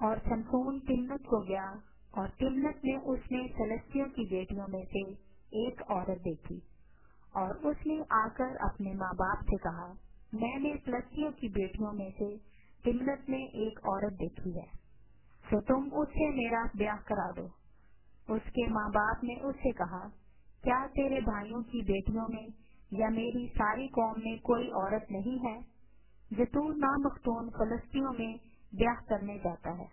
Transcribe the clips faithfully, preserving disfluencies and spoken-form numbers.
और शमशोन तिम्नत को गया, और तिम्नत में उसने फलस्तियों की बेटियों में से एक औरत देखी, और उसने आकर अपने माँ बाप से कहा, मैंने फलस्तियों की बेटियों में से तिम्नत में एक औरत देखी है, तो तुम उससे मेरा ब्याह करा दो। उसके माँ बाप ने उससे कहा, क्या तेरे भाइयों की बेटियों में या मेरी सारी कौम में कोई औरत नहीं है जो तू नामख्तून फलस्तियों में ब्याह करने जाता है?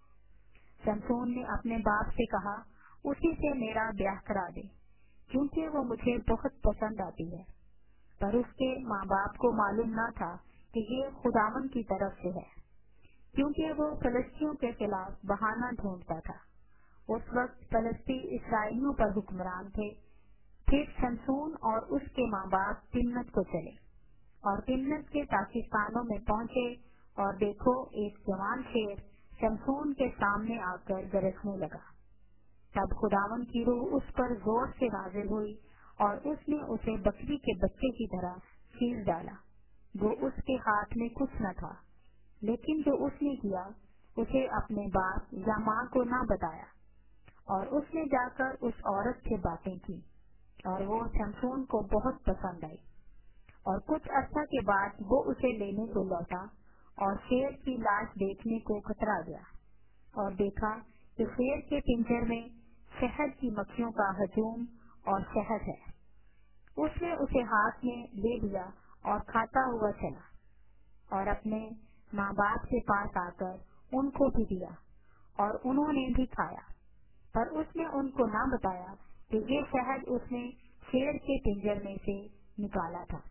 शमशोन ने अपने बाप से कहा, उसी से मेरा ब्याह करा दे, क्योंकि वो मुझे बहुत पसंद आती है। पर उसके माँ बाप को मालूम न था कि ये खुदावन की तरफ से है, क्योंकि वो फलस्तियों के खिलाफ बहाना ढूंढता था। उस वक्त फलस्ती इसराइलियों पर हुक्मरान थे। फिर शमशोन और उसके माँ बाप तिम्नत को चले, और तिम्नत के पाकिस्तानों में पहुँचे, और देखो, एक जवान शेर शमशोन के सामने आकर गरजने लगा। तब खुदावन की रूह उस पर जोर से नाजिल हुई, और उसने उसे बकरी के बच्चे की तरह चीर डाला। वो उसके हाथ में कुछ न था, लेकिन जो उसने किया उसे अपने बाप या माँ को न बताया। और उसने जाकर उस औरत से बातें की, और वो शमशोन को बहुत पसंद आई। और कुछ अर्सा के बाद वो उसे लेने को लौटा, और शेर की लाश देखने को कतरा गया, और देखा कि शेर के पिंजर में शहद की मक्खियों का हजूम और शहद है। उसने उसे हाथ में ले लिया और खाता हुआ चला, और अपने माँ बाप के पास आकर उनको भी दिया, और उन्होंने भी खाया। पर उसने उनको न बताया कि ये शहद उसने शेर के पिंजर में से निकाला था।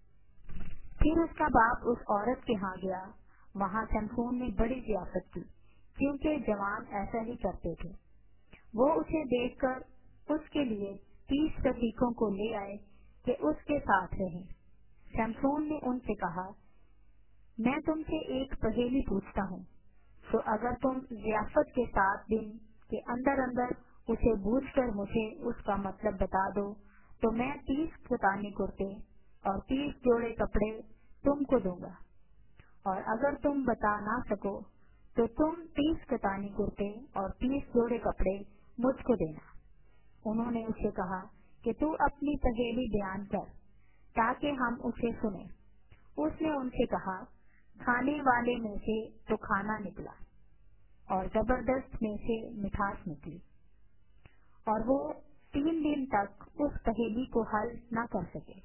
फिर उसका बाप उस औरत के यहाँ गया। वहाँ शमशोन ने बड़ी ज़ियाफत की, क्योंकि जवान ऐसा ही करते थे। वो उसे देखकर उसके लिए तीस रफीकों को ले आए कि उसके साथ रहें। शमशोन ने उनसे कहा, मैं तुमसे एक पहेली पूछता हूँ, तो अगर तुम ज़ियाफत के सात दिन के अंदर अंदर उसे बूझकर मुझे उसका मतलब बता दो, तो मैं तीस कतानी कुर्ते और तीस जोड़े कपड़े तुमको दूंगा। और अगर तुम बता ना सको, तो तुम तीस कतानी कुर्ते और तीस जोड़े कपड़े मुझको देना। उन्होंने उसे कहा कि तू अपनी पहेली बयान कर, ताकि हम उसे सुने। उसने उनसे कहा, खाने वाले में से तो खाना निकला, और जबरदस्त में से मिठास निकली। और वो तीन दिन तक उस पहेली को हल न कर सके।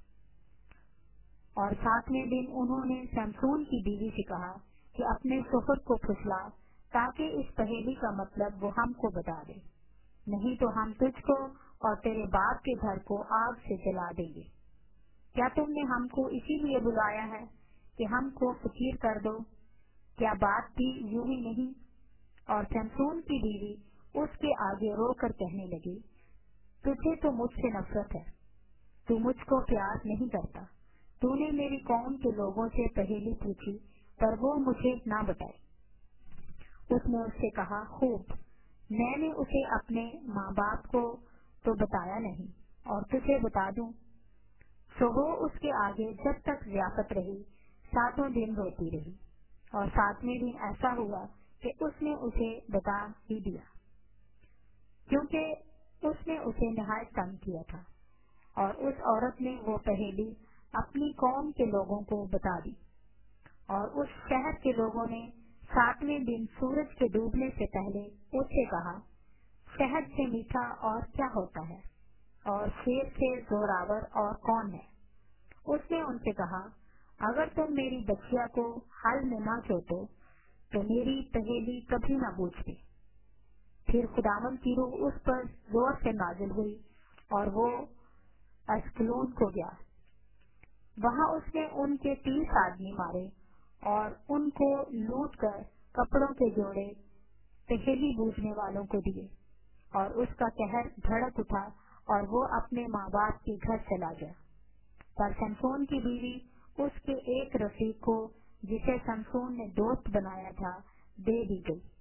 और सातवें दिन उन्होंने शमशोन की बीवी से कहा कि अपने शोहर को फुसला, ताकि इस पहेली का मतलब वो हमको बता दे, नहीं तो हम तुझको और तेरे बाप के घर को आग से जला देंगे। क्या तुमने हमको इसीलिए बुलाया है कि हमको फकीर कर दो? क्या बात भी यूं ही नहीं? और शमशोन की बीवी उसके आगे रोकर कहने लगी, तुझे तो मुझसे नफरत है, तू मुझको प्यार नहीं करता। तूने मेरी कौम के लोगों से पहेली पूछी, पर वो मुझे ना बताई। उसने उससे कहा, खूब, मैंने उसे अपने माँ बाप को तो बताया नहीं, और तुझे बता दूं। तो वो उसके आगे जब तक ज़ियाफत रही, सातों दिन रोती रही। और सातवें दिन ऐसा हुआ कि उसने उसे बता ही दिया, क्योंकि उसने उसे नहायत तंग किया था। और उस औरत ने वो पहेली अपनी कौम के लोगों को बता दी। और उस शहर के लोगों ने सातवें दिन सूरज के डूबने से पहले उससे कहा, शहद से मीठा और क्या होता है, और शेर से जोरावर और कौन है? उसने उनसे कहा, अगर तुम मेरी बच्चिया को हल में ना चोटो, तो मेरी पहेली कभी न बूझते। फिर खुदावन की रूह उस पर जोर से नाजिल हुई, और वो अस्कलोन को गया। वहाँ उसने उनके तीस आदमी मारे, और उनको लूट कर कपड़ों के जोड़े पहेली बूझने वालों को दिए। और उसका कहर भड़क उठा, और वो अपने माँ बाप के घर चला गया। पर शमशोन की बीवी उसके एक रफीक को, जिसे शमशोन ने दोस्त बनाया था, दे दी गई।